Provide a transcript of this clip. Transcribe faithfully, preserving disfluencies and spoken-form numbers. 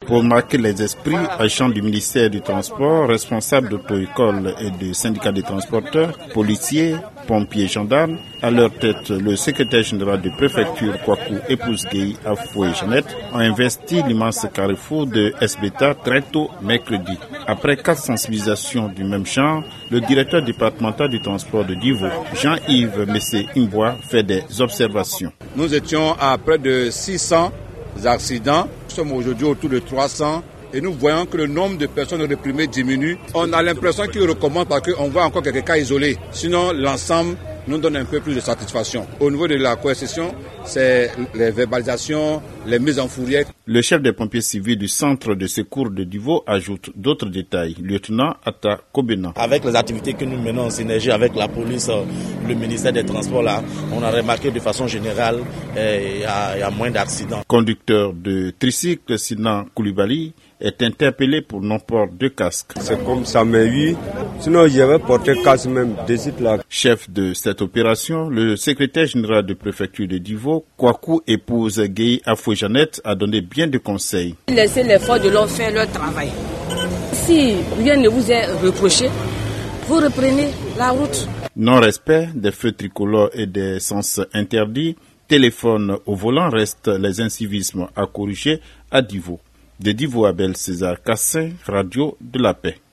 Pour marquer les esprits, agents du ministère du Transport, responsables d'auto-écoles et de syndicats des transporteurs, policiers, pompiers, gendarmes, à leur tête le secrétaire général de préfecture Kwaku Épouse Gueye Afoué Jeannette, ont investi l'immense carrefour de S B T A très tôt mercredi. Après quatre sensibilisations du même genre, le directeur départemental du transport de Divo, Jean-Yves Messé-Imbois, fait des observations. Nous étions à près de six cents accidents. Nous sommes aujourd'hui autour de trois cents et nous voyons que le nombre de personnes réprimées diminue. On a l'impression qu'ils recommencent parce qu'on voit encore quelques cas isolés. Sinon, l'ensemble nous donne un peu plus de satisfaction. Au niveau de la coercition, c'est les verbalisations, les mises en fourrière. Le chef des pompiers civils du centre de secours de Divo ajoute d'autres détails. Lieutenant Atta Kobena. Avec les activités que nous menons en synergie avec la police, le ministère des Transports, là, on a remarqué de façon générale qu'il y, y a moins d'accidents. Conducteur de tricycle, Sinan Koulibaly, est interpellé pour non-port de casque. C'est comme ça, mais oui. Sinon, j'avais porté casque même d'ici là. Chef de cette opération, le secrétaire général de préfecture de Divo, Kwaku Épouse Gueye Afoué Jeannette, a donné bien de conseils. Laissez les forces de l'ordre faire leur travail. Si rien ne vous est reproché, vous reprenez la route. Non-respect des feux tricolores et des sens interdits, téléphone au volant restent les incivismes à corriger à Divo. De Divo Abel César Cassin, Radio de la Paix.